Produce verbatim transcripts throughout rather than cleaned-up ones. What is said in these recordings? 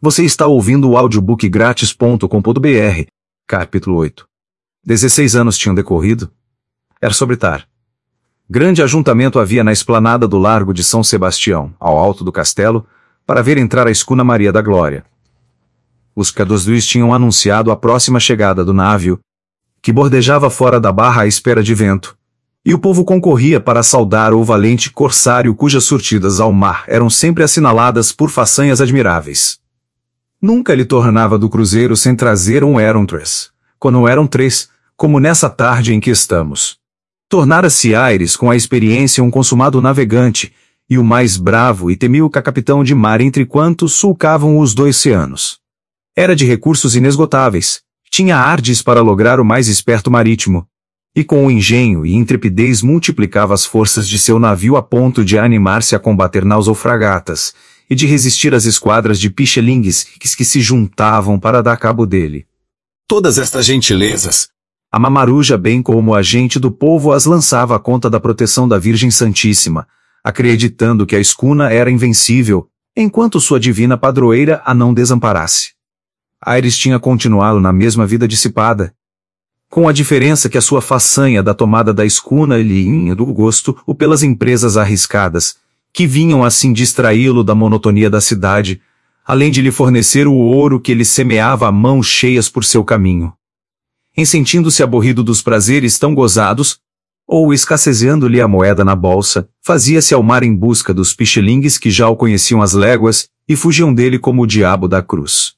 Você está ouvindo o audiobook grátis ponto com ponto br, capítulo oito. Dezesseis anos tinham decorrido. Era sobre Tar. Grande ajuntamento havia na esplanada do Largo de São Sebastião, ao alto do castelo, para ver entrar a escuna Maria da Glória. Os cadosdruis tinham anunciado a próxima chegada do navio, que bordejava fora da barra à espera de vento, e o povo concorria para saudar o valente corsário cujas surtidas ao mar eram sempre assinaladas por façanhas admiráveis. Nunca lhe tornava do cruzeiro sem trazer um eram três, quando eram três, como nessa tarde em que estamos. Tornara-se Aires com a experiência um consumado navegante, e o mais bravo e temiu capitão de mar entre quantos sulcavam os dois oceanos. Era de recursos inesgotáveis, tinha ardes para lograr o mais esperto marítimo, e com o engenho e intrepidez multiplicava as forças de seu navio a ponto de animar-se a combater naus ou fragatas, e de resistir às esquadras de pichelingues que se juntavam para dar cabo dele. Todas estas gentilezas, a mamaruja bem como a gente do povo as lançava à conta da proteção da Virgem Santíssima, acreditando que a escuna era invencível, enquanto sua divina padroeira a não desamparasse. Aires tinha continuado na mesma vida dissipada, com a diferença que a sua façanha da tomada da escuna lhe inha do gosto ou pelas empresas arriscadas, que vinham assim distraí-lo da monotonia da cidade, além de lhe fornecer o ouro que ele semeava a mãos cheias por seu caminho. Em sentindo-se aborrido dos prazeres tão gozados, ou escasseando-lhe a moeda na bolsa, fazia-se ao mar em busca dos pichelingues que já o conheciam às léguas, e fugiam dele como o diabo da cruz.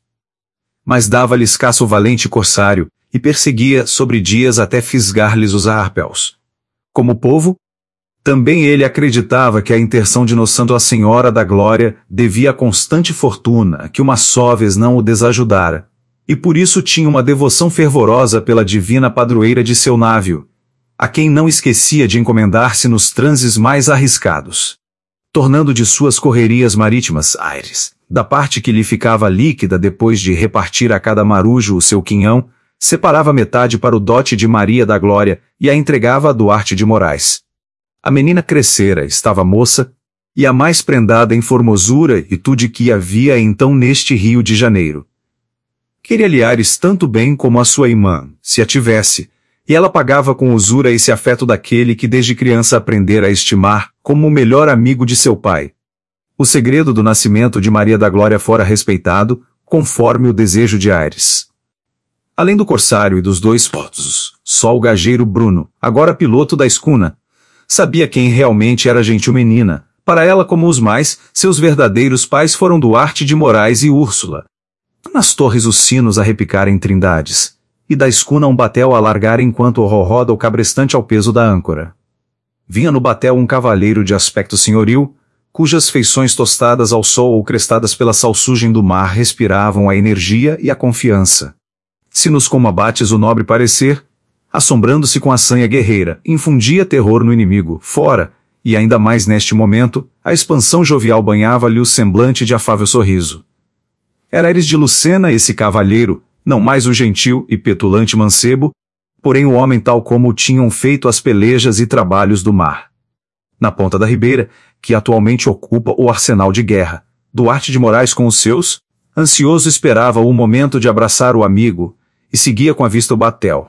Mas dava-lhe escasso o valente corsário, e perseguia sobre dias até fisgar-lhes os arpéus. Como povo, também ele acreditava que a intenção de Nossa Senhora da Glória devia à constante fortuna que uma só vez não o desajudara, e por isso tinha uma devoção fervorosa pela divina padroeira de seu navio, a quem não esquecia de encomendar-se nos transes mais arriscados. Tornando de suas correrias marítimas Aires, da parte que lhe ficava líquida depois de repartir a cada marujo o seu quinhão, separava metade para o dote de Maria da Glória e a entregava a Duarte de Moraes. A menina crescera, estava moça, e a mais prendada em formosura e tudo que havia então neste Rio de Janeiro. Queria-lhe Aires tanto bem como a sua irmã, se a tivesse, e ela pagava com usura esse afeto daquele que desde criança aprendera a estimar como o melhor amigo de seu pai. O segredo do nascimento de Maria da Glória fora respeitado, conforme o desejo de Aires. Além do corsário e dos dois poços, só o gageiro Bruno, agora piloto da escuna, sabia quem realmente era a gentil menina. Para ela, como os mais, seus verdadeiros pais foram Duarte de Moraes e Úrsula. Nas torres os sinos a repicarem trindades, e da escuna um batel a largar enquanto o roda o cabrestante ao peso da âncora. Vinha no batel um cavaleiro de aspecto senhoril, cujas feições tostadas ao sol ou crestadas pela salsugem do mar respiravam a energia e a confiança. Se nos combates o nobre parecer, assombrando-se com a sanha guerreira, infundia terror no inimigo, fora, e ainda mais neste momento, a expansão jovial banhava-lhe o semblante de afável sorriso. Era Aires de Lucena esse cavalheiro, não mais o gentil e petulante mancebo, porém o homem tal como o tinham feito as pelejas e trabalhos do mar. Na ponta da ribeira, que atualmente ocupa o arsenal de guerra, Duarte de Moraes com os seus, ansioso esperava o momento de abraçar o amigo, e seguia com a vista o batel.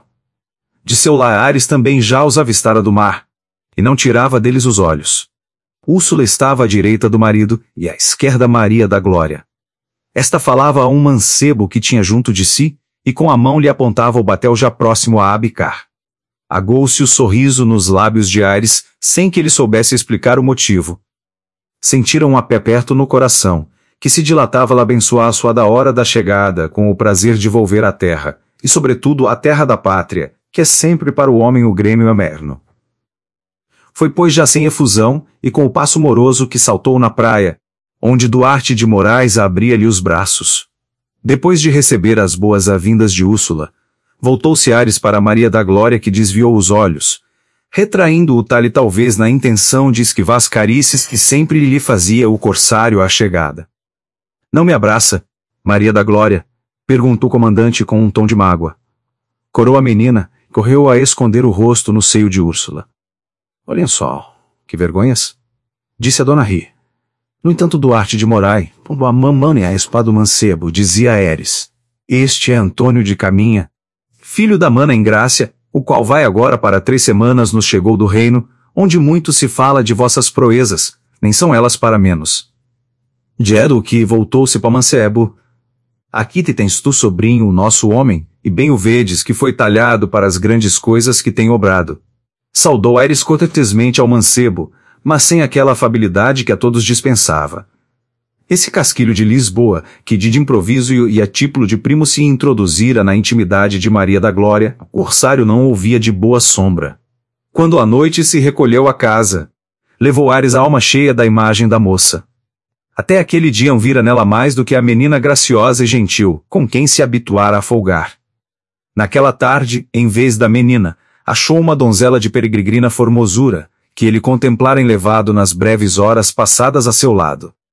De seu lar Aires também já os avistara do mar, e não tirava deles os olhos. Úrsula estava à direita do marido, e à esquerda Maria da Glória. Esta falava a um mancebo que tinha junto de si, e com a mão lhe apontava o batel já próximo a abicar. Agou-se o sorriso nos lábios de Aires, sem que ele soubesse explicar o motivo. Sentiram um aperto no coração, que se dilatava-lhe abençoar a sua da hora da chegada, com o prazer de volver à terra, e sobretudo a terra da pátria, que é sempre para o homem o grêmio emerno. Foi pois já sem efusão, e com o passo moroso que saltou na praia, onde Duarte de Moraes abria-lhe os braços. Depois de receber as boas-vindas de Úrsula, voltou-se Aires para Maria da Glória que desviou os olhos, retraindo-o tal e talvez na intenção de esquivar as carícias que sempre lhe fazia o corsário à chegada. "Não me abraça, Maria da Glória?" perguntou o comandante com um tom de mágoa. Corou a menina, correu a esconder o rosto no seio de Úrsula. "Olhem só, que vergonhas!" disse a dona Ri. No entanto, Duarte de Morai, pondo a mamãe a espada do mancebo, dizia a Eres: este é Antônio de Caminha, filho da mana Engrácia, o qual vai agora para três semanas nos chegou do reino, onde muito se fala de vossas proezas, nem são elas para menos. Diedo que voltou-se para mancebo: aqui te tens tu, sobrinho, o nosso homem, e bem o vedes que foi talhado para as grandes coisas que tem obrado. Saudou Aires cortesmente ao mancebo, mas sem aquela afabilidade que a todos dispensava. Esse casquilho de Lisboa, que de improviso e a título de primo se introduzira na intimidade de Maria da Glória, o corsário não ouvia de boa sombra. Quando à noite se recolheu à casa, levou Ares a alma cheia da imagem da moça. Até aquele dia não vira nela mais do que a menina graciosa e gentil, com quem se habituara a folgar. Naquela tarde, em vez da menina, achou uma donzela de peregrina formosura, que ele contemplara enlevado nas breves horas passadas a seu lado.